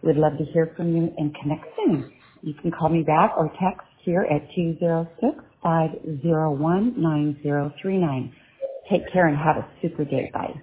We'd love to hear from you and connect soon. You can call me back or text here at 206-501-9039. Take care and have a super day. Bye.